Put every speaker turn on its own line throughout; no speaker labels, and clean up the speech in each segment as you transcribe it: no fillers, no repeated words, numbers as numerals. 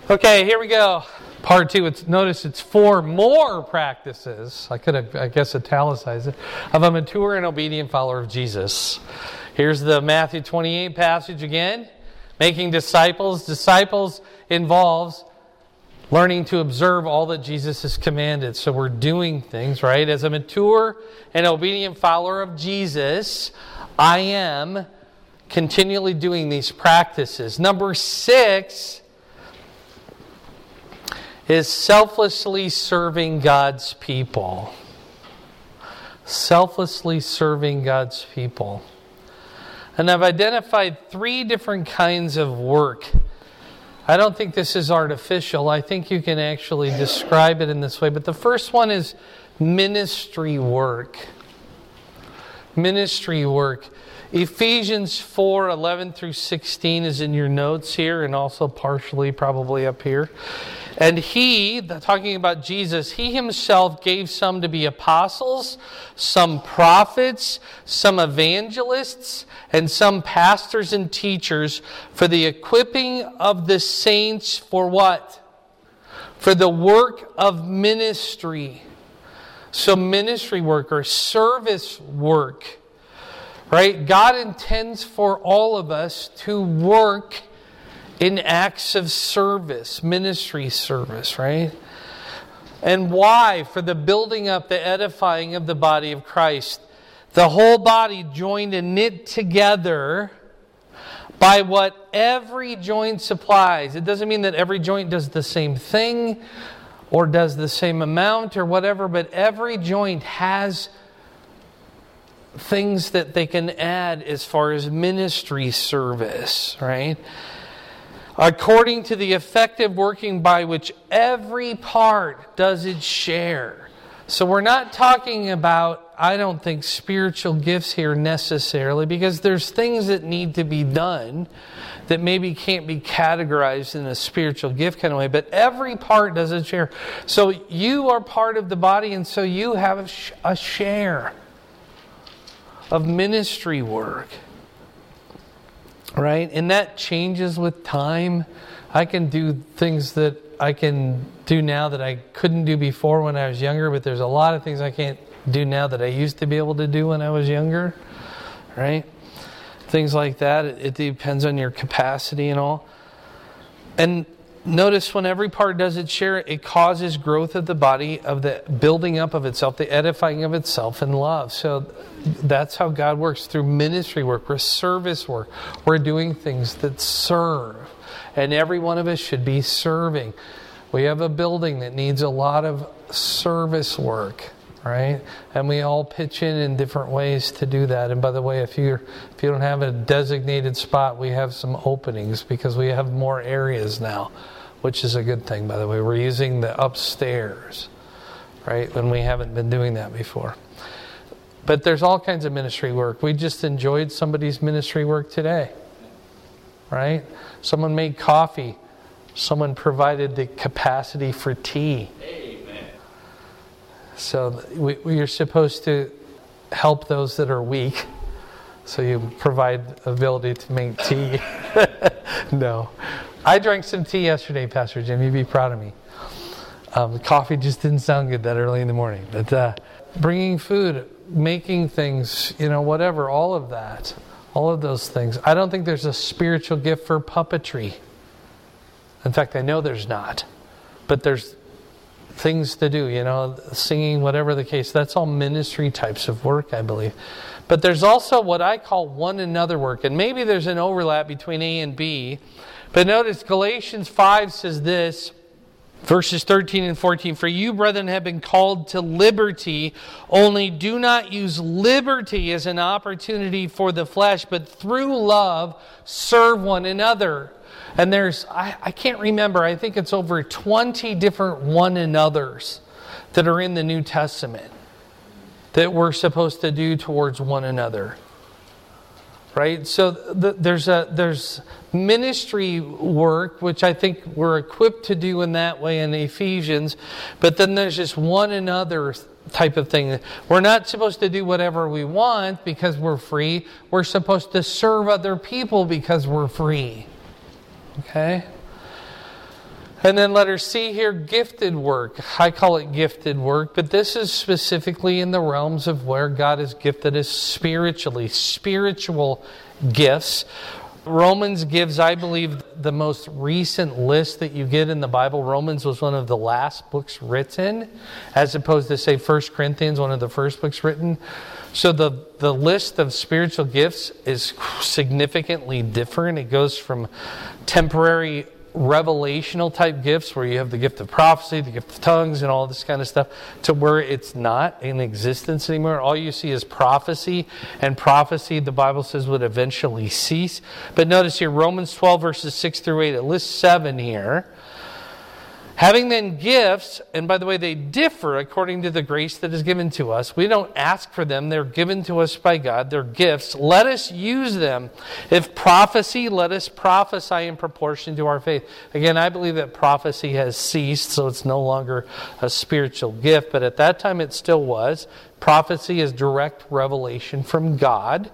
Okay, here we go. Part 2. Notice it's 4 more practices. I could have, italicized it. Of a mature and obedient follower of Jesus. Here's the Matthew 28 passage again. Making disciples. Disciples involves learning to observe all that Jesus has commanded. So we're doing things, right? As a mature and obedient follower of Jesus, I am continually doing these practices. Number 6 is selflessly serving God's people. Selflessly serving God's people. And I've identified 3 different kinds of work. I don't think this is artificial. I think you can actually describe it in this way. But the first one is ministry work. Ministry work. Ephesians 4:11 through 16 is in your notes here and also partially probably up here. And he, talking about Jesus, he himself gave some to be apostles, some prophets, some evangelists, and some pastors and teachers for the equipping of the saints for what? For the work of ministry. So ministry work or service work. Right? God intends for all of us to work in acts of service, ministry service, right? And why? For the building up, the edifying of the body of Christ. The whole body joined and knit together by what every joint supplies. It doesn't mean that every joint does the same thing or does the same amount or whatever, but every joint has things that they can add as far as ministry service, right? According to the effective working by which every part does its share. So we're not talking about, I don't think, spiritual gifts here necessarily, because there's things that need to be done that maybe can't be categorized in a spiritual gift kind of way, but every part does its share. So you are part of the body, and so you have a share of ministry work. Right? And that changes with time. I can do things that I can do now that I couldn't do before when I was younger, but there's a lot of things I can't do now that I used to be able to do when I was younger. Right? Things like that. It depends on your capacity and all. And notice when every part does its share, it causes growth of the body, of the building up of itself, the edifying of itself in love. So that's how God works, through ministry work, or service work. We're doing things that serve. And every one of us should be serving. We have a building that needs a lot of service work, right? And we all pitch in different ways to do that. And by the way, if you don't have a designated spot, we have some openings because we have more areas now, which is a good thing, by the way. We're using the upstairs, right? When we haven't been doing that before. But there's all kinds of ministry work. We just enjoyed somebody's ministry work today, right? Someone made coffee. Someone provided the capacity for tea. Amen. So we are supposed to help those that are weak. So you provide ability to make tea. No. I drank some tea yesterday, Pastor Jim. You'd be proud of me. The coffee just didn't sound good that early in the morning. But bringing food, making things, whatever, all of that. All of those things. I don't think there's a spiritual gift for puppetry. In fact, I know there's not. But there's things to do, singing, whatever the case. That's all ministry types of work, I believe. But there's also what I call one another work. And maybe there's an overlap between A and B. But notice Galatians 5 says this, verses 13 and 14, "For you, brethren, have been called to liberty, only do not use liberty as an opportunity for the flesh, but through love serve one another." And there's, I can't remember, I think it's over 20 different one another's that are in the New Testament that we're supposed to do towards one another. Right? So there's ministry work, which I think we're equipped to do in that way in Ephesians. But then there's just one another type of thing. We're not supposed to do whatever we want because we're free. We're supposed to serve other people because we're free. Okay? And then letter C here, gifted work. I call it gifted work, but this is specifically in the realms of where God has gifted us spiritually, spiritual gifts. Romans gives, I believe, the most recent list that you get in the Bible. Romans was one of the last books written, as opposed to, say, 1 Corinthians, one of the first books written. So the list of spiritual gifts is significantly different. It goes from temporary revelational type gifts where you have the gift of prophecy, the gift of tongues, and all this kind of stuff, to where it's not in existence anymore. All you see is prophecy, and prophecy, the Bible says, would eventually cease. But notice here, Romans 12 verses 6 through 8, it lists 7 here. Having then gifts, and by the way, they differ according to the grace that is given to us. We don't ask for them. They're given to us by God. They're gifts. Let us use them. If prophecy, let us prophesy in proportion to our faith. Again, I believe that prophecy has ceased, so it's no longer a spiritual gift. But at that time, it still was. Prophecy is direct revelation from God.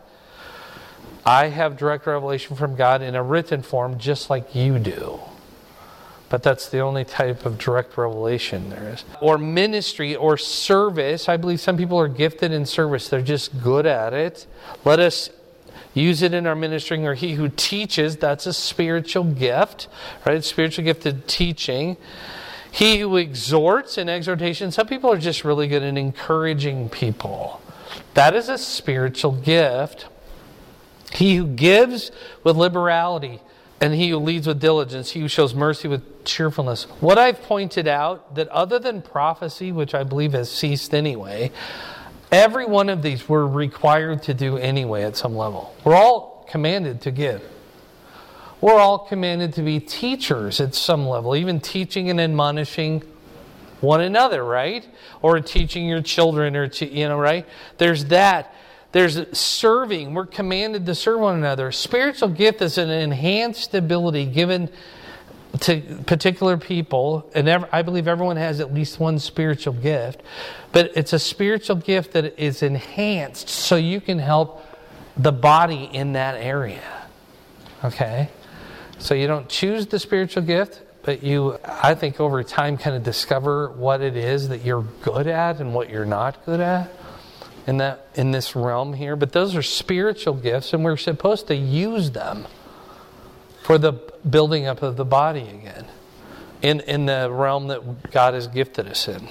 I have direct revelation from God in a written form, just like you do. But that's the only type of direct revelation there is. Or ministry or service. I believe some people are gifted in service. They're just good at it. Let us use it in our ministering. Or he who teaches, that's a spiritual gift. Right? Spiritual gift of teaching. He who exhorts in exhortation. Some people are just really good at encouraging people. That is a spiritual gift. He who gives with liberality. And he who leads with diligence, he who shows mercy with cheerfulness. What I've pointed out, that other than prophecy, which I believe has ceased anyway, every one of these we're required to do anyway at some level. We're all commanded to give. We're all commanded to be teachers at some level, even teaching and admonishing one another, right? Or teaching your children, or right? There's that. There's serving. We're commanded to serve one another. Spiritual gift is an enhanced ability given to particular people. And I believe everyone has at least one spiritual gift. But it's a spiritual gift that is enhanced so you can help the body in that area. Okay? So you don't choose the spiritual gift, but you, I think, over time kind of discover what it is that you're good at and what you're not good at. In this realm here. But those are spiritual gifts, and we're supposed to use them for the building up of the body again in the realm that God has gifted us in.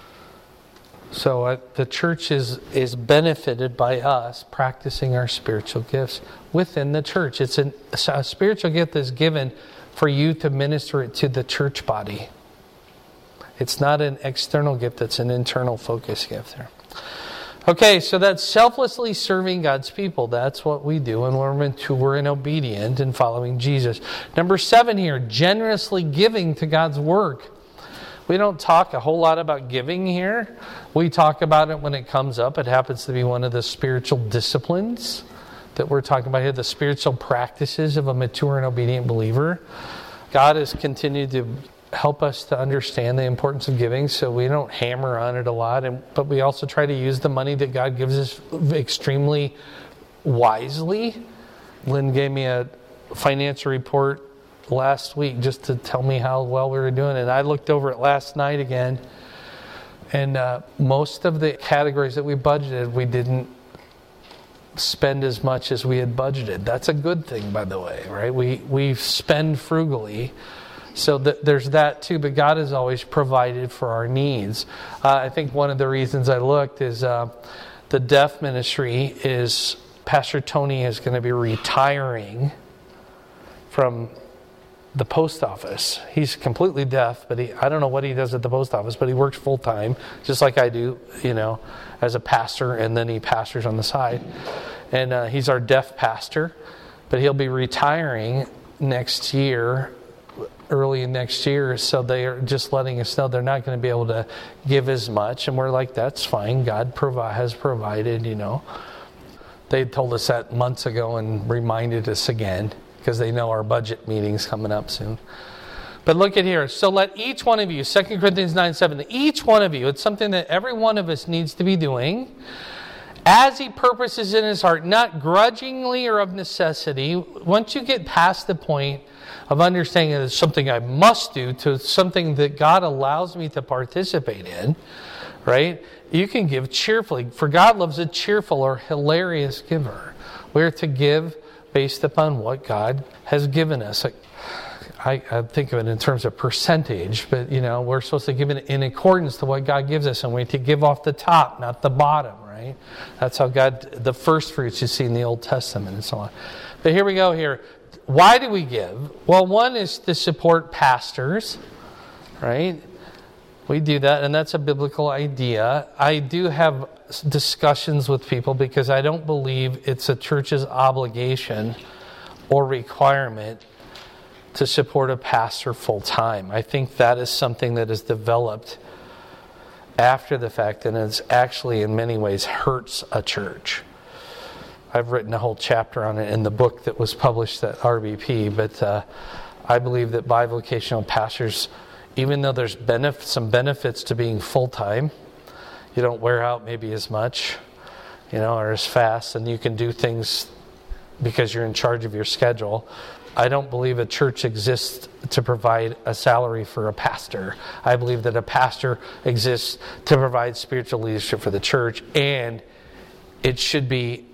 So the church is benefited by us practicing our spiritual gifts within the church. It's a spiritual gift that's given for you to minister it to the church body. It's not an external gift, it's an internal focus gift there. Okay, so that's selflessly serving God's people. That's what we do when we're mature and obedient and following Jesus. Number 7 here, generously giving to God's work. We don't talk a whole lot about giving here. We talk about it when it comes up. It happens to be one of the spiritual disciplines that we're talking about here, the spiritual practices of a mature and obedient believer. God has continued to help us to understand the importance of giving, so we don't hammer on it a lot, but we also try to use the money that God gives us extremely wisely. Lynn gave me a financial report last week just to tell me how well we were doing, and I looked over it last night again, and most of the categories that we budgeted, we didn't spend as much as we had budgeted. That's a good thing, by the way, right? We spend frugally. So there's that too, but God has always provided for our needs. I think one of the reasons I looked is the deaf ministry is Pastor Tony is going to be retiring from the post office. He's completely deaf, but I don't know what he does at the post office, but he works full time, just like I do, as a pastor, and then he pastors on the side. And he's our deaf pastor, but he'll be retiring next year, early next year, so they are just letting us know they're not going to be able to give as much, and we're like, that's fine. God has provided, They told us that months ago and reminded us again because they know our budget meeting's coming up soon. But look at here. So let each one of you, 2 Corinthians 9:7, each one of you, it's something that every one of us needs to be doing. as He purposes in His heart, not grudgingly or of necessity. Once you get past the point of understanding that it's something I must do to something that God allows me to participate in, right? You can give cheerfully. For God loves a cheerful or hilarious giver. We're to give based upon what God has given us. I think of it in terms of percentage, but we're supposed to give it in accordance to what God gives us, and we're to give off the top, not the bottom, right? That's how God, the first fruits you see in the Old Testament and so on. But here we go here. Why do we give? Well, one is to support pastors, right? We do that, and that's a biblical idea. I do have discussions with people because I don't believe it's a church's obligation or requirement to support a pastor full time. I think that is something that is developed after the fact, and it's actually in many ways hurts a church. I've written a whole chapter on it in the book that was published at RBP, but I believe that bivocational pastors, even though there's some benefits to being full time, you don't wear out maybe as much, or as fast, and you can do things because you're in charge of your schedule. I don't believe a church exists to provide a salary for a pastor. I believe that a pastor exists to provide spiritual leadership for the church, and it should be,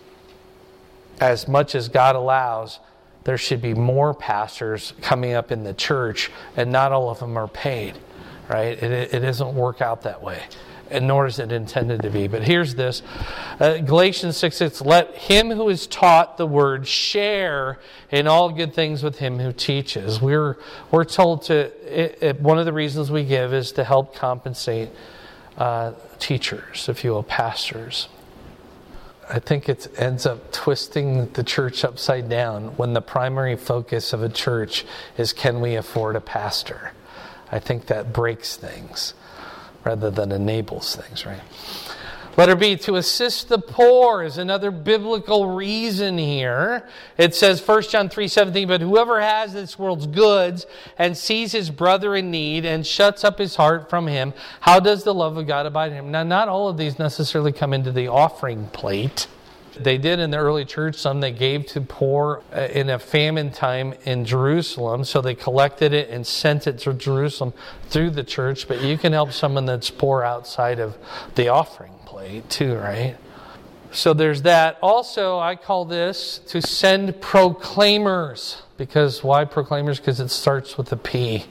as much as God allows, there should be more pastors coming up in the church, and not all of them are paid, right? It doesn't work out that way, and nor is it intended to be. But here's this. Galatians 6:6, let him who is taught the word share in all good things with him who teaches. We're told to, one of the reasons we give is to help compensate teachers, if you will, pastors. I think it ends up twisting the church upside down when the primary focus of a church is, can we afford a pastor? I think that breaks things rather than enables things, right? Letter B, to assist the poor is another biblical reason here. It says 1 John 3:17, but whoever has this world's goods and sees his brother in need and shuts up his heart from him, how does the love of God abide in him? Now, not all of these necessarily come into the offering plate. They did in the early church. Some they gave to poor in a famine time in Jerusalem. So they collected it and sent it to Jerusalem through the church. But you can help someone that's poor outside of the offering plate too, right? So there's that. Also, I call this to send proclaimers. Because why proclaimers? Because it starts with a P.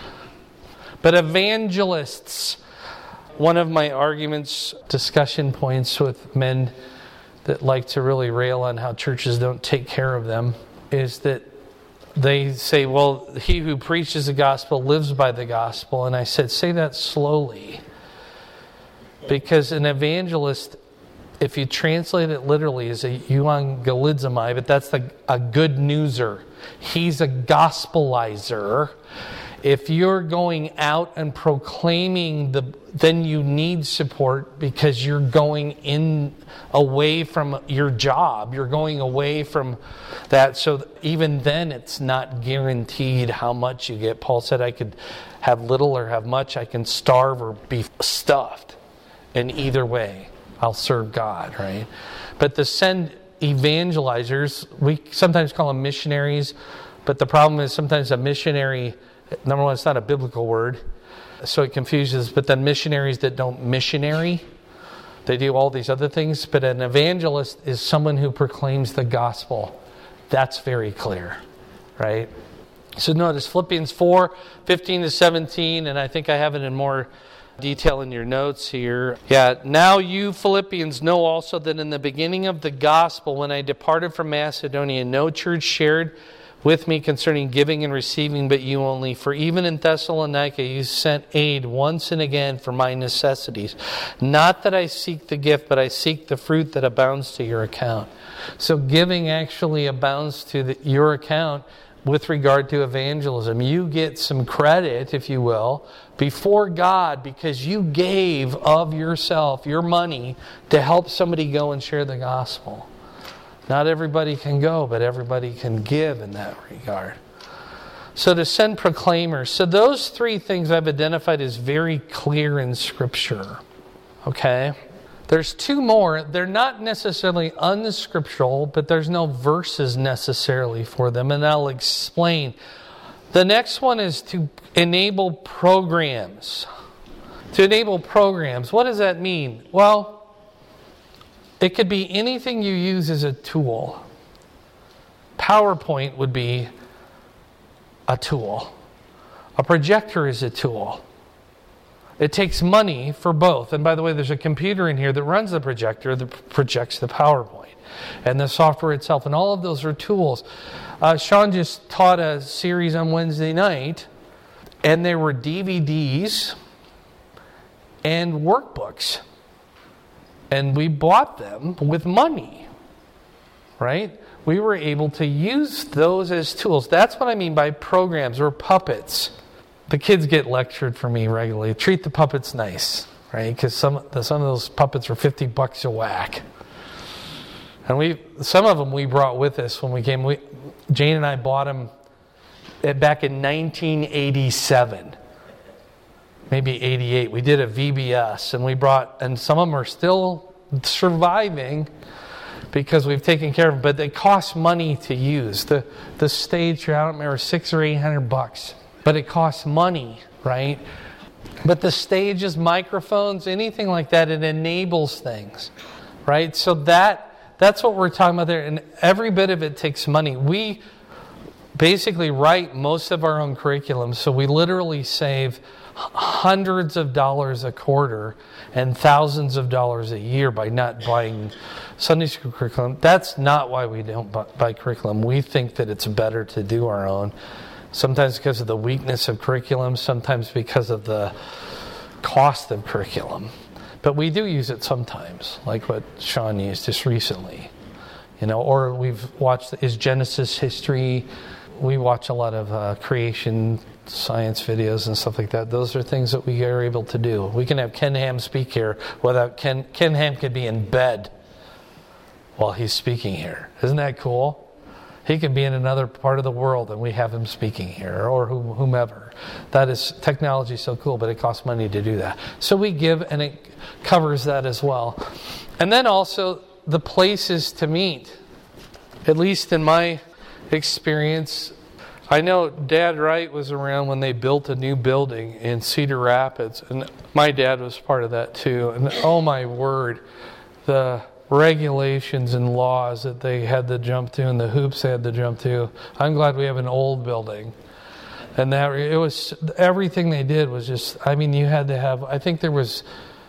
But evangelists. One of my arguments, discussion points with men that like to really rail on how churches don't take care of them, is that they say, well, he who preaches the gospel lives by the gospel. And I said, say that slowly. Because an evangelist, if you translate it literally, is a euangelizomai, but that's a good newser. He's a gospelizer. If you're going out and proclaiming then you need support because you're going away from your job. You're going away from that. So even then it's not guaranteed how much you get. Paul said, I could have little or have much. I can starve or be stuffed. And either way, I'll serve God, right? But to send evangelizers, we sometimes call them missionaries. But the problem is sometimes a missionary, number one, it's not a biblical word, so it confuses. But then missionaries that don't missionary, they do all these other things. But an evangelist is someone who proclaims the gospel. That's very clear, right? So notice Philippians 4:15-17, and I think I have it in more detail in your notes here. Yeah, now you Philippians know also that in the beginning of the gospel, when I departed from Macedonia, no church shared with me concerning giving and receiving, but you only. For even in Thessalonica you sent aid once and again for my necessities. Not that I seek the gift, but I seek the fruit that abounds to your account. So giving actually abounds to your account with regard to evangelism. You get some credit, if you will, before God because you gave of yourself, your money, to help somebody go and share the gospel. Not everybody can go, but everybody can give in that regard. So to send proclaimers. So those three things I've identified as very clear in Scripture. Okay? There's two more. They're not necessarily unscriptural, but there's no verses necessarily for them, and I'll explain. The next one is to enable programs. To enable programs. What does that mean? Well, it could be anything you use as a tool. PowerPoint would be a tool. A projector is a tool. It takes money for both. And by the way, there's a computer in here that runs the projector that projects the PowerPoint. And the software itself. And all of those are tools. Sean just taught a series on Wednesday night. And there were DVDs and workbooks. And we bought them with money. Right? We were able to use those as tools. That's what I mean by programs or puppets. The kids get lectured from me regularly. Treat the puppets nice, right? Because some of those puppets are $50 a whack. And some of them we brought with us when we came. Jane and I bought them back in 1987, maybe 88. We did a VBS, and some of them are still surviving because we've taken care of them. But they cost money to use. The stage, I don't remember, $600 or $800. But it costs money, right? But the stages, microphones, anything like that, it enables things, right? So that's what we're talking about there. And every bit of it takes money. We basically write most of our own curriculum. So we literally save hundreds of dollars a quarter and thousands of dollars a year by not buying Sunday school curriculum. That's not why we don't buy curriculum. We think that it's better to do our own. Sometimes because of the weakness of curriculum, sometimes because of the cost of curriculum. But we do use it sometimes, like what Sean used just recently. Or we've watched Is Genesis History. We watch a lot of creation science videos and stuff like that. Those are things that we are able to do. We can have Ken Ham speak here without Ken Ham could be in bed while he's speaking here. Isn't that cool? He can be in another part of the world and we have him speaking here, or whomever. Technology is so cool, but it costs money to do that. So we give, and it covers that as well. And then also the places to meet. At least in my experience, I know Dad Wright was around when they built a new building in Cedar Rapids, and my dad was part of that too. And oh my word, the regulations and laws that they had to jump to and the hoops they had to jump to. I'm glad we have an old building. And it was everything they did was just, you had to have, I think there was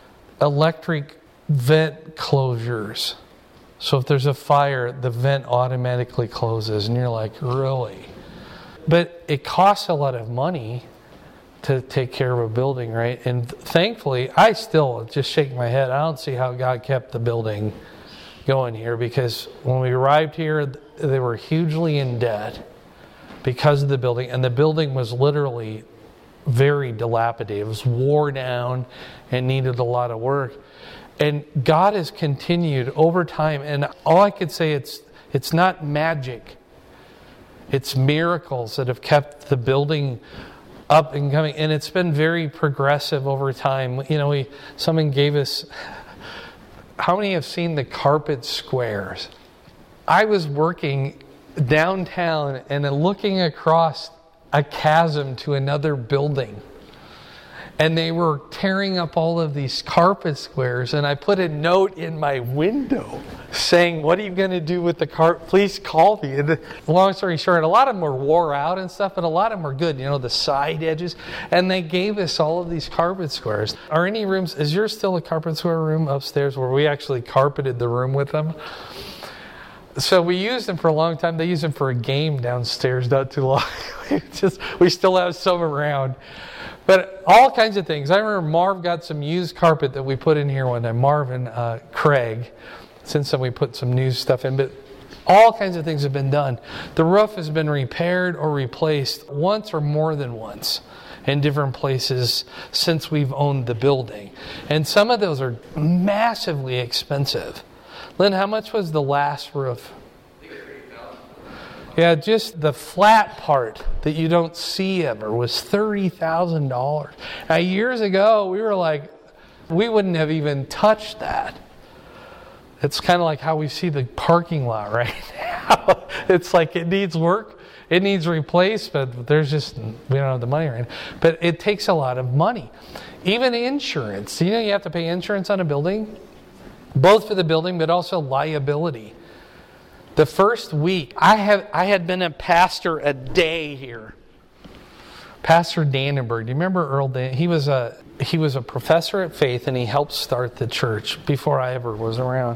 electric vent closures. So if there's a fire, the vent automatically closes and you're like, really? But it costs a lot of money to take care of a building, right? And thankfully, I still just shake my head. I don't see how God kept the building going here, because when we arrived here, they were hugely in debt because of the building, and the building was literally very dilapidated. It was wore down and needed a lot of work. And God has continued over time, and all I could say, it's not magic. It's miracles that have kept the building up and coming, and it's been very progressive over time. Someone gave us, how many have seen the carpet squares? I was working downtown and looking across a chasm to another building, and they were tearing up all of these carpet squares, and I put a note in my window saying, what are you going to do with the carpet? Please call me. And long story short, a lot of them were wore out and stuff, but a lot of them were good, the side edges. And they gave us all of these carpet squares. Are any rooms, is yours still a carpet square room upstairs where we actually carpeted the room with them? So we used them for a long time. They used them for a game downstairs not too long. We still have some around. But all kinds of things. I remember Marv got some used carpet that we put in here one time. Marv and Craig. Since then we put some new stuff in. But all kinds of things have been done. The roof has been repaired or replaced once or more than once in different places since we've owned the building. And some of those are massively expensive. Lynn, how much was the last roof? Yeah, just the flat part that you don't see ever was $30,000. Now, years ago, we were like, we wouldn't have even touched that. It's kind of like how we see the parking lot right now. It's like it needs work. It needs replaced, but there's just, we don't have the money right now. But it takes a lot of money. Even insurance. You know you have to pay insurance on a building? Both for the building, but also liability. The first week, I had been a pastor a day here. Pastor Dannenberg. Do you remember Earl Dan? He was a professor at Faith, and he helped start the church before I ever was around.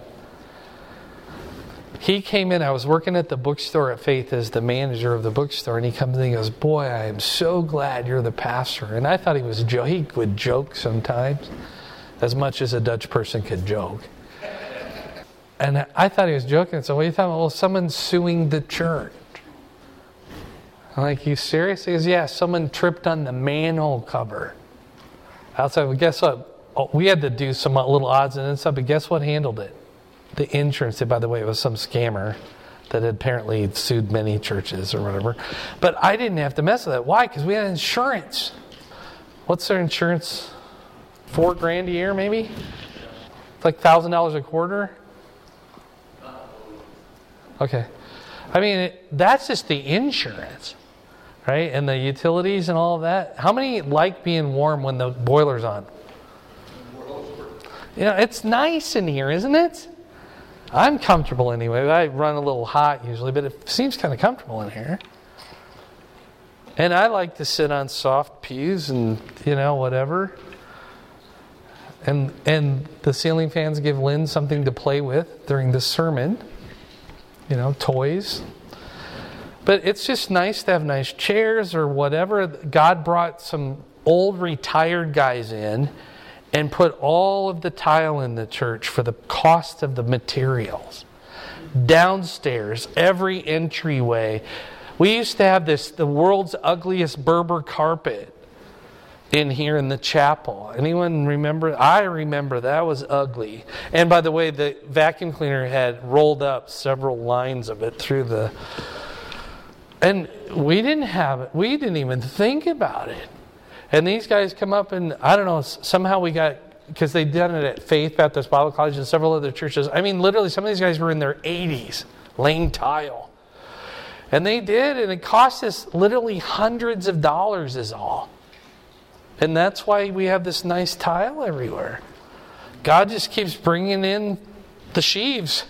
He came in, I was working at the bookstore at Faith as the manager of the bookstore, and he comes in and he goes, "Boy, I am so glad you're the pastor." And I thought he would joke sometimes, as much as a Dutch person could joke. And I thought he was joking. So what are you talking about? Well, someone's suing the church. I'm like, "You serious?" He goes, "Yeah, someone tripped on the manhole cover." I was like, "Well, guess what?" Oh, we had to do some little odds and ends stuff, but guess what handled it? The insurance. By the way, it was some scammer that had apparently sued many churches or whatever. But I didn't have to mess with that. Why? Because we had insurance. What's their insurance? $4,000 a year, maybe? It's like $1,000 a quarter? Okay. I mean, that's just the insurance, right? And the utilities and all of that. How many like being warm when the boiler's on? You know, it's nice in here, isn't it? I'm comfortable anyway. I run a little hot usually, but it seems kind of comfortable in here. And I like to sit on soft pews and, whatever. And the ceiling fans give Lynn something to play with during the sermon. Toys. But it's just nice to have nice chairs or whatever. God brought some old retired guys in and put all of the tile in the church for the cost of the materials. Downstairs, every entryway. We used to have the world's ugliest Berber carpet in here in the chapel. Anyone remember? I remember that was ugly. And by the way, the vacuum cleaner had rolled up several lines of it through the... And we didn't have it. We didn't even think about it. And these guys come up and, I don't know, somehow we got, because they'd done it at Faith Baptist Bible College and several other churches. I mean, literally, some of these guys were in their 80s, laying tile. And they did, and it cost us literally hundreds of dollars is all. And that's why we have this nice tile everywhere. God just keeps bringing in the sheaves.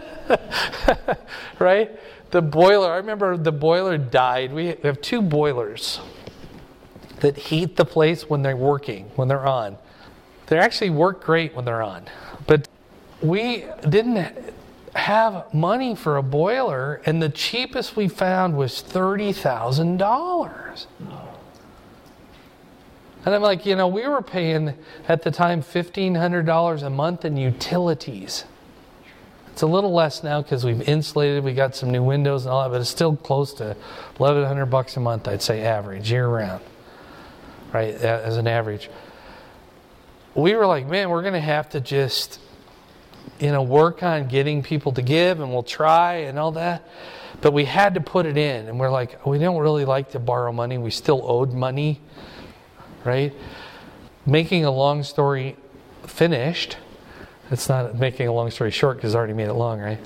Right? The boiler, I remember the boiler died. We have 2 boilers that heat the place when they're working, when they're on. They actually work great when they're on. But we didn't have money for a boiler, and the cheapest we found was $30,000. And I'm like, we were paying at the time $1,500 a month in utilities. It's a little less now because we've insulated, we got some new windows and all that, but it's still close to $1,100 a month, I'd say average, year round. Right, as an average. We were like, man, we're going to have to just, work on getting people to give, and we'll try and all that. But we had to put it in, and we're like, we don't really like to borrow money. We still owed money, right? Making a long story finished. It's not making a long story short because I already made it long, right?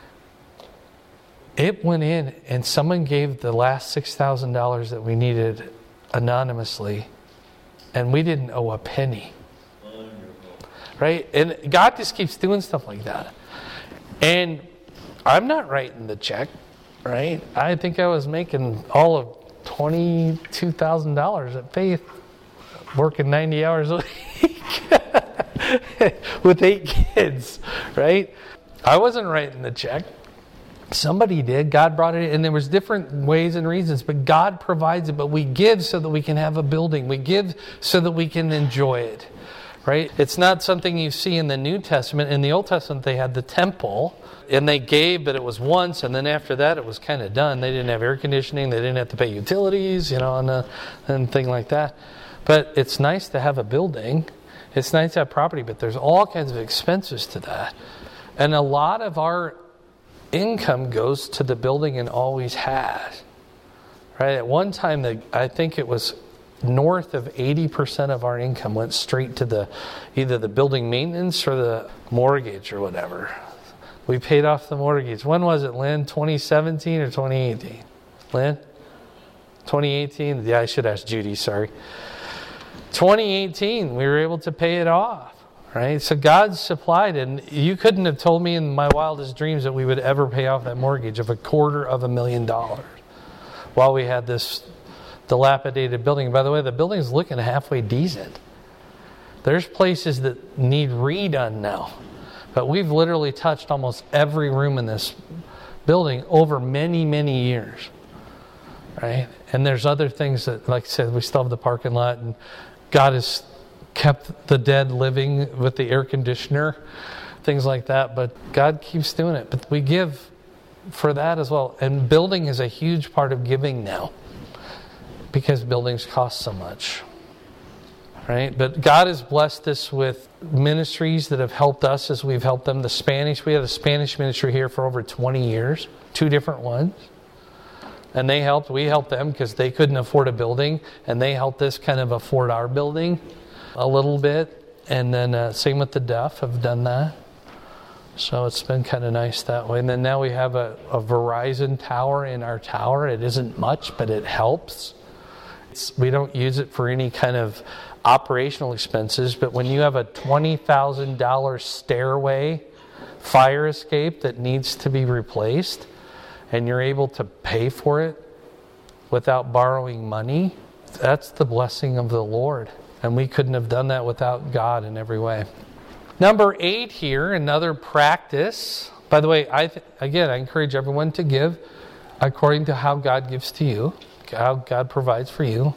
It went in, and someone gave the last $6,000 that we needed anonymously, and we didn't owe a penny. Right? And God just keeps doing stuff like that. And I'm not writing the check, right? I think I was making all of $22,000 at Faith, working 90 hours a week with 8 kids, right? I wasn't writing the check. Somebody did. God brought it in, and there was different ways and reasons, but God provides it. But we give so that we can have a building. We give so that we can enjoy it, right? It's not something you see in the New Testament. In the Old Testament, they had the temple, and they gave, but it was once, and then after that, it was kind of done. They didn't have air conditioning. They didn't have to pay utilities, and thing like that. But it's nice to have a building. It's nice to have property, but there's all kinds of expenses to that. And a lot of our income goes to the building and always has. Right? At one time, I think it was north of 80% of our income went straight to either the building maintenance or the mortgage or whatever. We paid off the mortgage. When was it, Lynn? 2017 or 2018? Lynn? 2018? Yeah, I should ask Judy, sorry. 2018, we were able to pay it off, right? So God supplied, and you couldn't have told me in my wildest dreams that we would ever pay off that mortgage of $250,000 while we had this dilapidated building. By the way, the building's looking halfway decent. There's places that need redone now. But we've literally touched almost every room in this building over many, many years. Right? And there's other things that, like I said, we still have the parking lot, and God has kept the dead living with the air conditioner, things like that. But God keeps doing it. But we give for that as well. And building is a huge part of giving now, because buildings cost so much. Right? But God has blessed us with ministries that have helped us as we've helped them. We had a Spanish ministry here for over 20 years, 2 different ones. And we helped them because they couldn't afford a building, and they helped us kind of afford our building a little bit. And then same with the deaf, have done that. So it's been kind of nice that way. And then now we have a Verizon tower in our tower. It isn't much, but it helps. We don't use it for any kind of operational expenses, but when you have a $20,000 stairway fire escape that needs to be replaced, and you're able to pay for it without borrowing money, that's the blessing of the Lord. And we couldn't have done that without God in every way. Number 8 here, another practice. By the way, I encourage everyone to give according to how God gives to you, how God provides for you.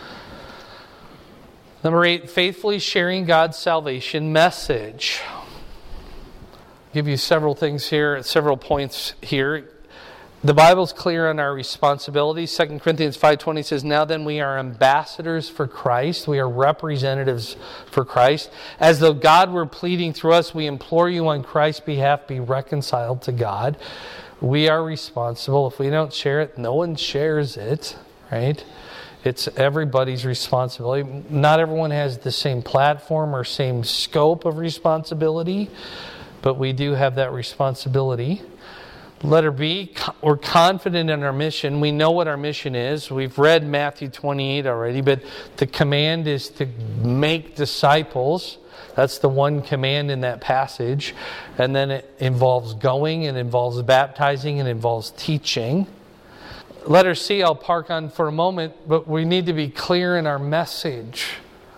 Number 8, faithfully sharing God's salvation message. I'll give you several things here, several points here. The Bible's clear on our responsibility. 2 Corinthians 5:20 says, "Now then we are ambassadors for Christ." We are representatives for Christ. "As though God were pleading through us, we implore you on Christ's behalf, be reconciled to God." We are responsible. If we don't share it, no one shares it, right? It's everybody's responsibility. Not everyone has the same platform or same scope of responsibility, but we do have that responsibility. Letter B, we're confident in our mission. We know what our mission is. We've read Matthew 28 already, but the command is to make disciples. That's the one command in that passage. And then it involves going, it involves baptizing, it involves teaching. Letter C, I'll park on for a moment, but we need to be clear in our message.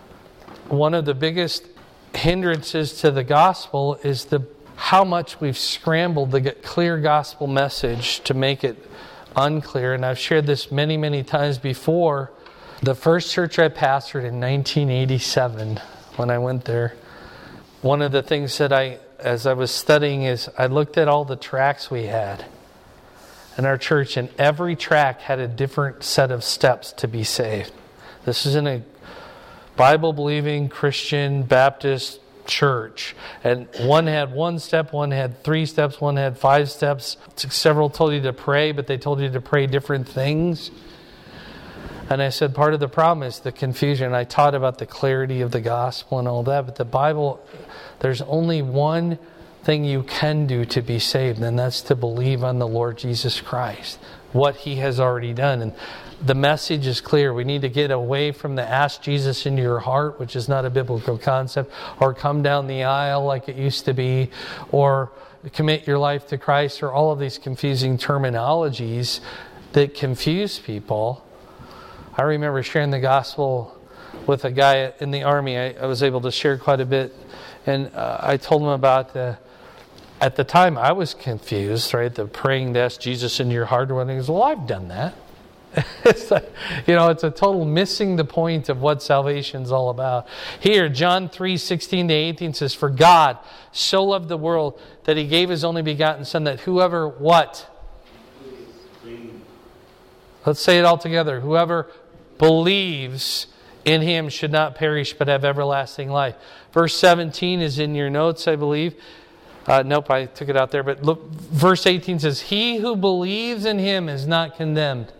One of the biggest hindrances to the gospel is how much we've scrambled the clear gospel message to make it unclear. And I've shared this many, many times before. The first church I pastored in 1987, when I went there, one of the things that as I was studying, is I looked at all the tracts we had in our church, and every tract had a different set of steps to be saved. This is in a Bible-believing Christian Baptist church, and one had 1 step, one had 3 steps, one had 5 steps. Several told you to pray, but they told you to pray different things. And I said, part of the problem is the confusion. I taught about the clarity of the gospel and all that, but the Bible, there's only one thing you can do to be saved, and that's to believe on the Lord Jesus Christ, what He has already done. And the message is clear. We need to get away from the ask Jesus into your heart, which is not a biblical concept, or come down the aisle like it used to be, or commit your life to Christ, or all of these confusing terminologies that confuse people. I remember sharing the gospel with a guy in the army. I was able to share quite a bit, and I told him about at the time I was confused, right? The praying to ask Jesus into your heart or whatever. He goes, well, I've done that. It's like, it's a total missing the point of what salvation's all about. Here, John 3:16-18 says, "For God so loved the world that He gave His only begotten Son, that whoever," what? Let's say it all together. "Whoever believes in Him should not perish but have everlasting life." Verse 17 is in your notes, I believe. Nope, I took it out there. But look, verse 18 says, "He who believes in Him is not condemned,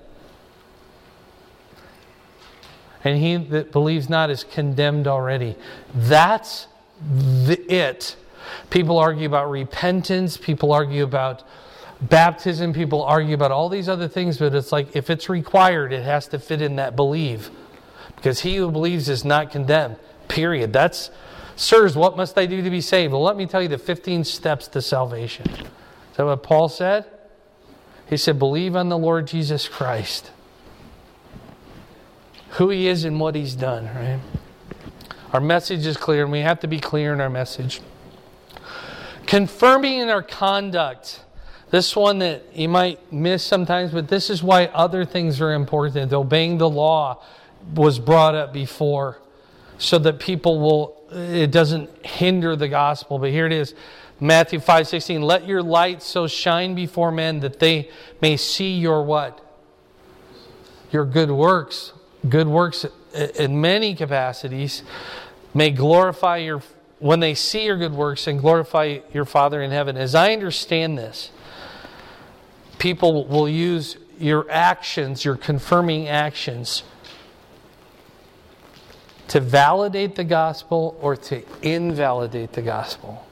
and he that believes not is condemned already." That's it People argue about repentance. People argue about baptism. People argue about all these other things, but it's like if it's required, it has to fit in that believe. Because he who believes is not condemned. Period. That's, sirs, what must I do to be saved? Well, let me tell you the 15 steps to salvation. Is that what Paul said? He said, believe on the Lord Jesus Christ. Who he is and what he's done, right? Our message is clear, and we have to be clear in our message. Confirming in our conduct. This one that you might miss sometimes, but this is why other things are important. Obeying the law was brought up before so that it doesn't hinder the gospel. But here it is, Matthew 5:16. Let your light so shine before men that they may see your what? Your good works. Good works in many capacities may glorify when they see your good works and glorify your Father in heaven. As I understand this, people will use your actions, your confirming actions, to validate the gospel or to invalidate the gospel.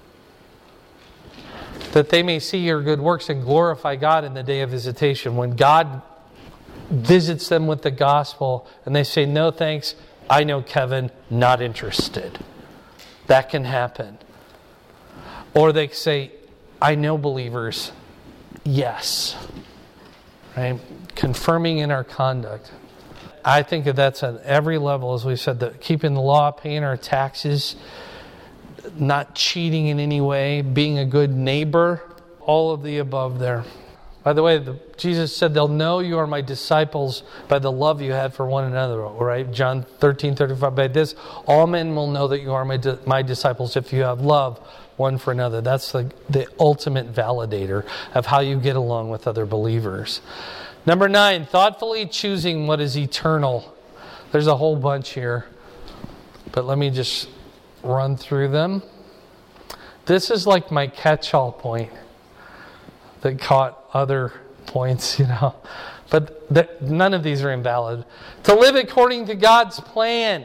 That they may see your good works and glorify God in the day of visitation. When God visits them with the gospel and they say, no thanks, I know Kevin, not interested. That can happen. Or they say, I know believers, yes. Right? Confirming in our conduct. I think that that's at every level, as we said, that keeping the law, paying our taxes, not cheating in any way, being a good neighbor, all of the above there. By the way, Jesus said, they'll know you are my disciples by the love you have for one another, right? John 13:35. By this, all men will know that you are my disciples if you have love one for another. That's the ultimate validator of how you get along with other believers. Number 9, thoughtfully choosing what is eternal. There's a whole bunch here, but let me just run through them. This is like my catch-all point that caught other points, But none of these are invalid. To live according to God's plan.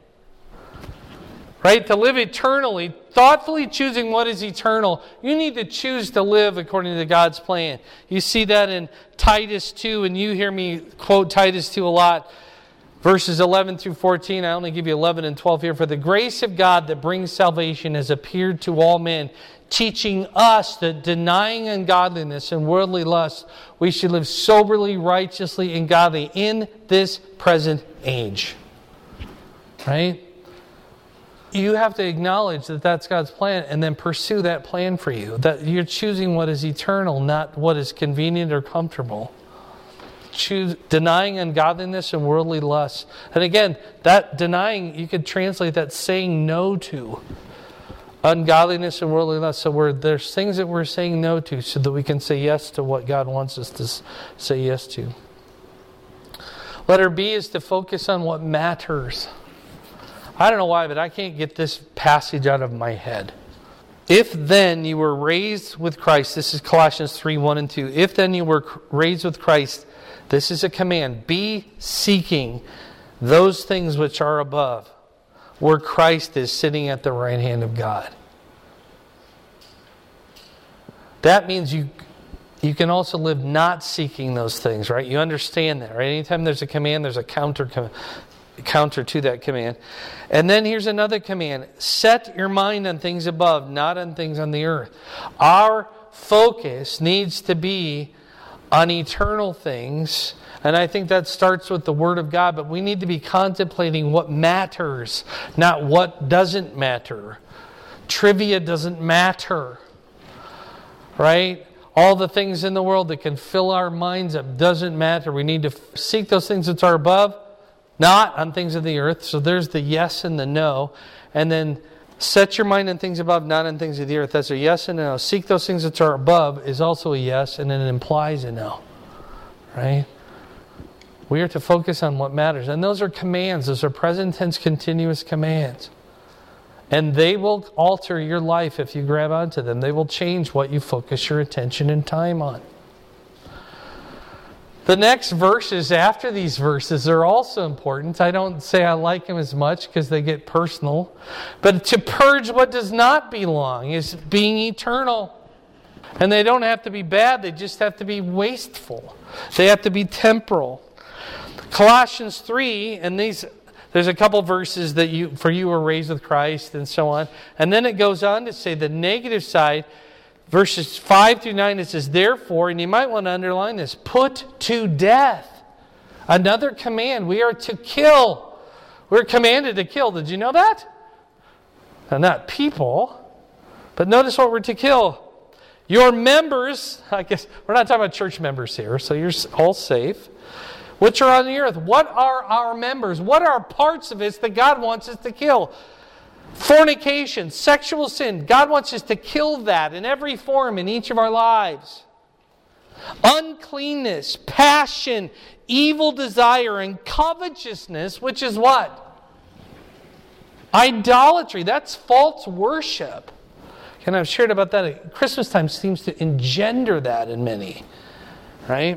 Right? To live eternally, thoughtfully choosing what is eternal. You need to choose to live according to God's plan. You see that in Titus 2, and you hear me quote Titus 2 a lot. Verses 11 through 14, I only give you 11 and 12 here. For the grace of God that brings salvation has appeared to all men, teaching us that denying ungodliness and worldly lust, we should live soberly, righteously, and godly in this present age. Right? You have to acknowledge that that's God's plan and then pursue that plan for you. That you're choosing what is eternal, not what is convenient or comfortable. Choose denying ungodliness and worldly lust. And again, that denying, you could translate that saying no to. Ungodliness and worldly lust. So there's things that we're saying no to so that we can say yes to what God wants us to say yes to. Letter B is to focus on what matters. I don't know why, but I can't get this passage out of my head. If then you were raised with Christ, this is Colossians 3, 1 and 2. If then you were raised with Christ, this is a command. Be seeking those things which are above, where Christ is sitting at the right hand of God. That means you can also live not seeking those things, right? You understand that, right? Anytime there's a command, there's a counter to that command. And then here's another command. Set your mind on things above, not on things on the earth. Our focus needs to be on eternal things. And I think that starts with the Word of God. But we need to be contemplating what matters, not what doesn't matter. Trivia doesn't matter. Right? All the things in the world that can fill our minds up doesn't matter. We need to seek those things that are above, not on things of the earth. So there's the yes and the no. And then set your mind on things above, not on things of the earth. That's a yes and a no. Seek those things that are above is also a yes, and then it implies a no. Right? We are to focus on what matters. And those are commands. Those are present tense continuous commands. And they will alter your life if you grab onto them. They will change what you focus your attention and time on. The next verses after these verses are also important. I don't say I like them as much because they get personal. But to purge what does not belong is being eternal. And they don't have to be bad, they just have to be wasteful. They have to be temporal. Colossians 3, and there's a couple verses that you were raised with Christ and so on. And then it goes on to say the negative side, verses 5 through 9, it says, therefore, and you might want to underline this, put to death. Another command, we are to kill. We're commanded to kill. Did you know that? Now, not people, but notice what we're to kill. Your members, I guess we're not talking about church members here, so you're all safe, which are on the earth. What are our members? What are parts of us that God wants us to kill? Fornication, sexual sin. God wants us to kill that in every form in each of our lives. Uncleanness, passion, evil desire, and covetousness, which is what? Idolatry. That's false worship. And I've shared about that at Christmas time seems to engender that in many. Right?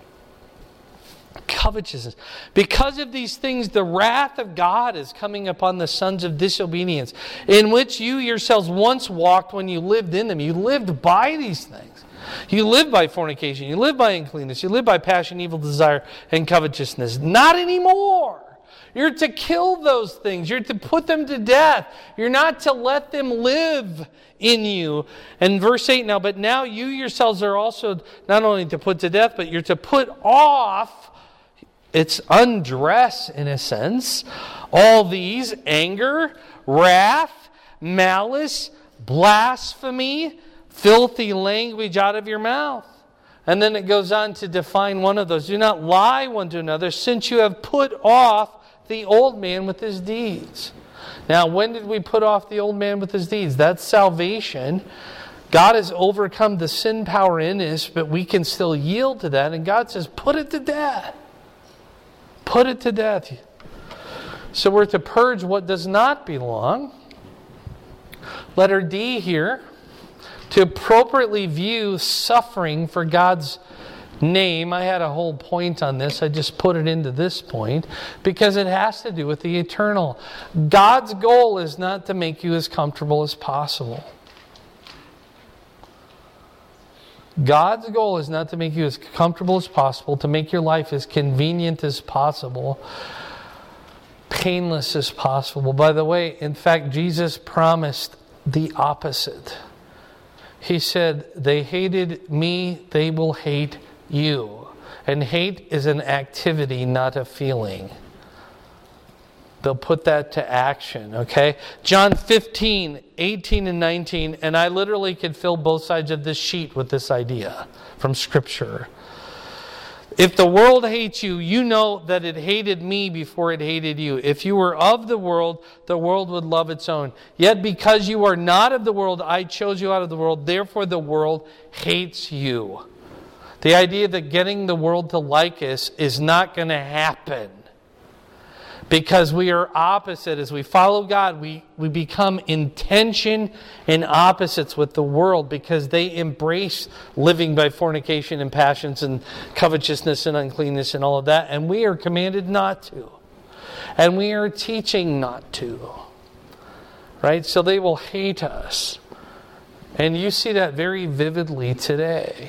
Covetousness. Because of these things, the wrath of God is coming upon the sons of disobedience, in which you yourselves once walked when you lived in them. You lived by these things. You lived by fornication. You lived by uncleanness. You lived by passion, evil desire, and covetousness. Not anymore. You're to kill those things. You're to put them to death. You're not to let them live in you. And verse 8 now, but now you yourselves are also not only to put to death, but you're to put off, it's undress in a sense, all these: anger, wrath, malice, blasphemy, filthy language out of your mouth. And then it goes on to define one of those. Do not lie one to another, since you have put off the old man with his deeds. Now, when did we put off the old man with his deeds? That's salvation. God has overcome the sin power in us, but we can still yield to that. And God says, put it to death. Put it to death. So we're to purge what does not belong. Letter D here. To appropriately view suffering for God's name. I had a whole point on this. I just put it into this point because it has to do with the eternal. God's goal is not to make you as comfortable as possible. God's goal is not to make you as comfortable as possible, to make your life as convenient as possible, painless as possible. By the way, in fact, Jesus promised the opposite. He said, they hated me, they will hate you. And hate is an activity, not a feeling. They'll put that to action, okay? John 15, 18 and 19, and I literally could fill both sides of this sheet with this idea from Scripture. If the world hates you, you know that it hated me before it hated you. If you were of the world would love its own. Yet because you are not of the world, I chose you out of the world. Therefore the world hates you. The idea that getting the world to like us is not going to happen. Because we are opposite. As we follow God, we become in tension and opposites with the world because they embrace living by fornication and passions and covetousness and uncleanness and all of that. And we are commanded not to. And we are teaching not to. Right? So they will hate us. And you see that very vividly today.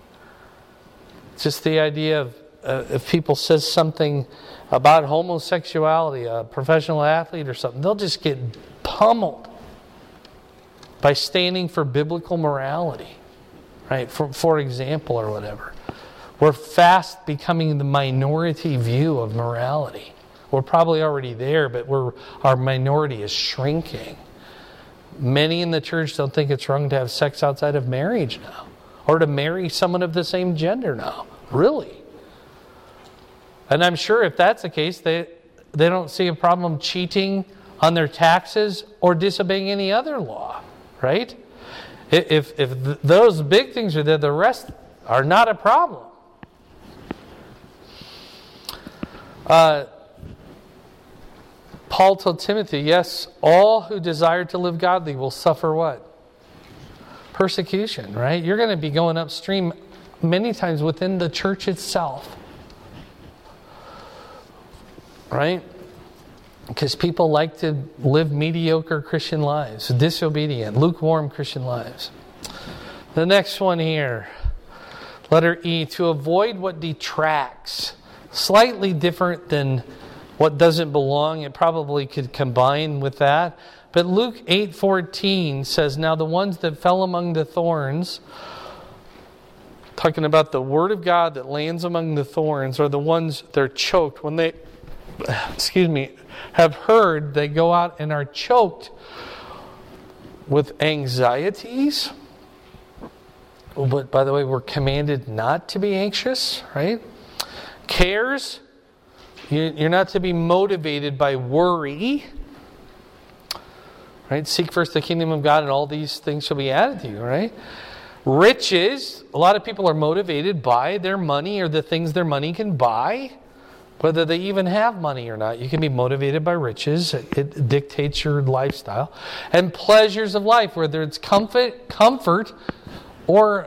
Just the idea of if people says something about homosexuality, a professional athlete or something, they'll just get pummeled by standing for biblical morality, right? For example, or whatever. We're fast becoming the minority view of morality. We're probably already there, but our minority is shrinking. Many in the church don't think it's wrong to have sex outside of marriage now, or to marry someone of the same gender now. Really? And I'm sure if that's the case, they don't see a problem cheating on their taxes or disobeying any other law, right? If those big things are there, the rest are not a problem. Paul told Timothy, yes, all who desire to live godly will suffer what? Persecution, right? You're going to be going upstream many times within the church itself. right? Because people like to live mediocre Christian lives, disobedient, lukewarm Christian lives. The next one here, letter E, to avoid what detracts. Slightly different than what doesn't belong. It probably could combine with that. But Luke 8:14 says, now the ones that fell among the thorns, talking about the word of God that lands among the thorns, are the ones that are choked. When they, have heard, they go out and are choked with anxieties. But by the way, we're commanded not to be anxious, right? Cares. You're not to be motivated by worry. Right? Seek first the kingdom of God and all these things shall be added to you, right? Riches. A lot of people are motivated by their money or the things their money can buy. Whether they even have money or not. You can be motivated by riches. It dictates your lifestyle. And pleasures of life, whether it's comfort or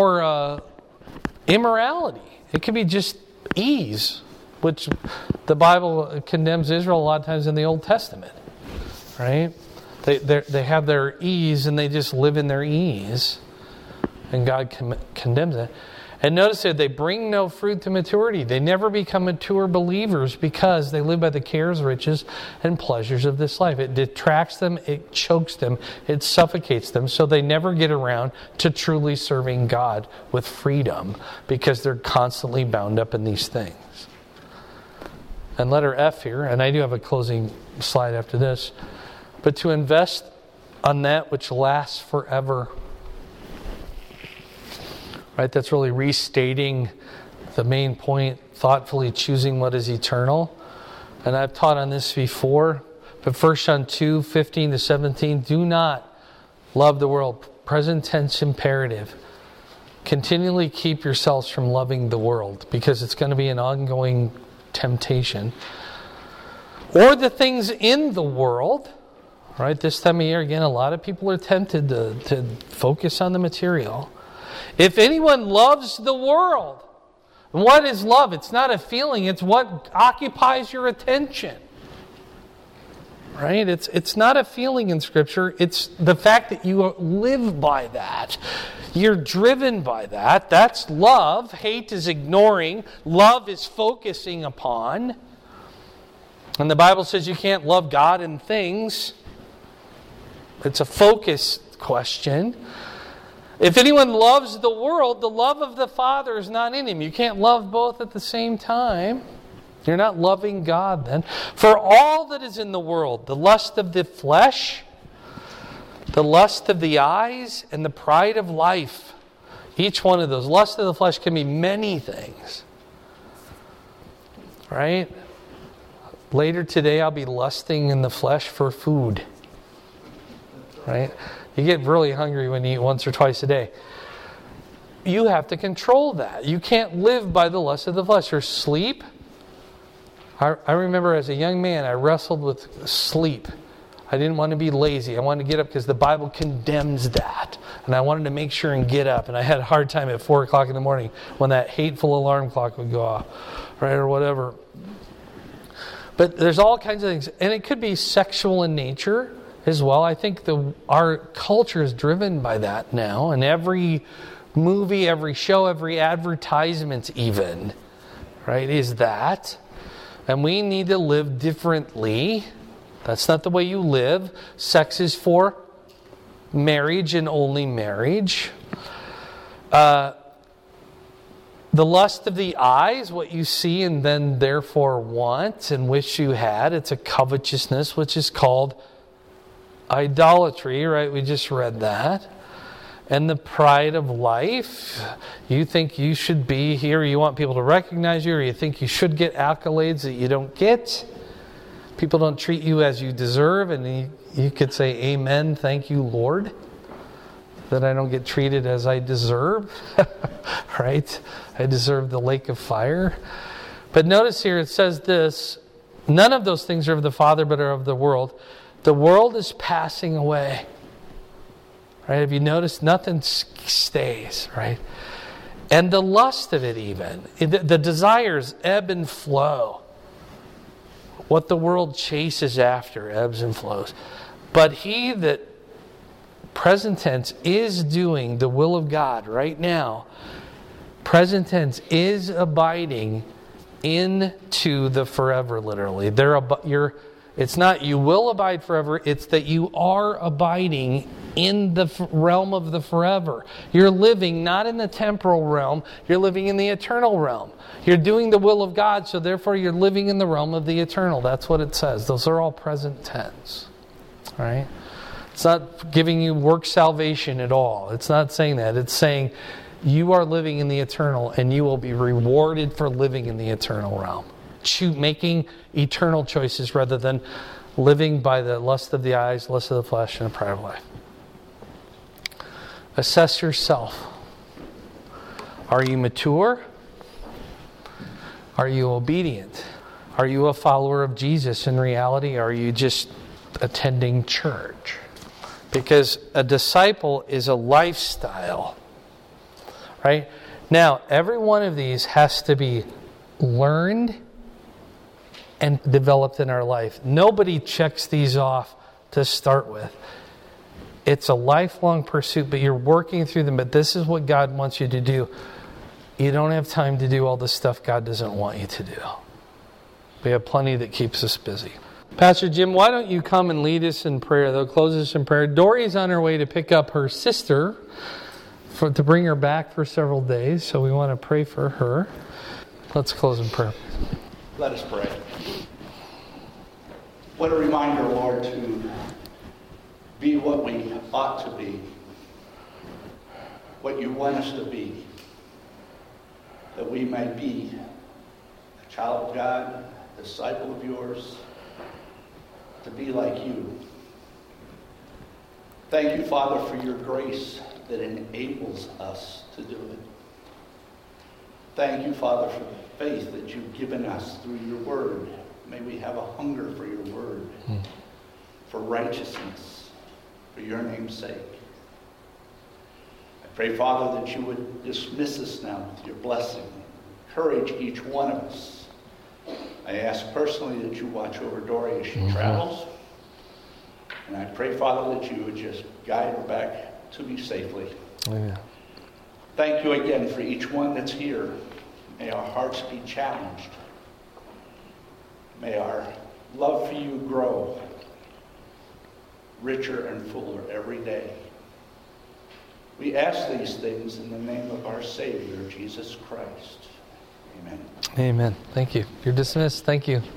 immorality. It could be just ease, which the Bible condemns Israel a lot of times in the Old Testament. Right? They have their ease and they just live in their ease. And God condemns it. And notice that they bring no fruit to maturity. They never become mature believers because they live by the cares, riches, and pleasures of this life. It detracts them, it chokes them, it suffocates them, so they never get around to truly serving God with freedom because they're constantly bound up in these things. And letter F here, and I do have a closing slide after this, but to invest on that which lasts forever. Right, that's really restating the main point, thoughtfully choosing what is eternal. And I've taught on this before, but 1 John 2:15-17, do not love the world. Present tense imperative. Continually keep yourselves from loving the world because it's going to be an ongoing temptation. Or the things in the world. Right, this time of year, again, a lot of people are tempted to focus on the material. If anyone loves the world, what is love? It's not a feeling, it's what occupies your attention. Right? It's not a feeling in Scripture, it's the fact that you live by that. You're driven by that. That's love. Hate is ignoring. Love is focusing upon. And the Bible says you can't love God and things. It's a focus question. If anyone loves the world, the love of the Father is not in him. You can't love both at the same time. You're not loving God then. For all that is in the world, the lust of the flesh, the lust of the eyes, and the pride of life. Each one of those. Lust of the flesh can be many things. Right? Later today I'll be lusting in the flesh for food. Right? You get really hungry when you eat once or twice a day. You have to control that. You can't live by the lust of the flesh. Or sleep. I remember as a young man, I wrestled with sleep. I didn't want to be lazy. I wanted to get up because the Bible condemns that. And I wanted to make sure and get up. And I had a hard time at 4 o'clock in the morning when that hateful alarm clock would go off. Right? Or whatever. But there's all kinds of things. And it could be sexual in nature as well. I think our culture is driven by that now. And every movie, every show, every advertisement even, right, is that. And we need to live differently. That's not the way you live. Sex is for marriage and only marriage. The lust of the eyes, what you see and then therefore want and wish you had. It's a covetousness, which is called idolatry, right? We just read that. And the pride of life. You think you should be here. You want people to recognize you, or you think you should get accolades that you don't get. People don't treat you as you deserve. And you could say, amen, thank you, Lord, that I don't get treated as I deserve. Right? I deserve the lake of fire. But notice here it says this, none of those things are of the Father, but are of the world. The world is passing away. Right? Have you noticed? Nothing stays, right? And the lust of it even. The desires ebb and flow. What the world chases after ebbs and flows. But he that, present tense, is doing the will of God right now, present tense, is abiding into the forever, literally. It's not you will abide forever, it's that you are abiding in the realm of the forever. You're living not in the temporal realm, you're living in the eternal realm. You're doing the will of God, so therefore you're living in the realm of the eternal. That's what it says. Those are all present tense. All right? It's not giving you work salvation at all. It's not saying that. It's saying you are living in the eternal and you will be rewarded for living in the eternal realm. Making eternal choices rather than living by the lust of the eyes, lust of the flesh, and a pride of life. Assess yourself. Are you mature? Are you obedient? Are you a follower of Jesus in reality? Or are you just attending church? Because a disciple is a lifestyle. Right? Now, every one of these has to be learned and developed in our life. Nobody checks these off to start with. It's a lifelong pursuit, but you're working through them. But this is what God wants you to do. You don't have time to do all the stuff God doesn't want you to do. We have plenty that keeps us busy. Pastor Jim, why don't you come and lead us in prayer? They'll close us in prayer. Dory's on her way to pick up her sister to bring her back for several days. So we want to pray for her. Let's close in prayer.
Let us pray. What a reminder, Lord, to be what we ought to be, what you want us to be, that we may be a child of God, a disciple of yours, to be like you. Thank you, Father, for your grace that enables us to do it. Thank you, Father, for the faith that you've given us through your word. May we have a hunger for your word, for righteousness, for your name's sake. I pray, Father, that you would dismiss us now with your blessing. Encourage each one of us. I ask personally that you watch over Dory as she travels. And I pray, Father, that you would just guide her back to me safely.
Amen.
Thank you again for each one that's here. May our hearts be challenged. May our love for you grow richer and fuller every day. We ask these things in the name of our Savior, Jesus Christ. Amen.
Amen. Thank you. You're dismissed. Thank you.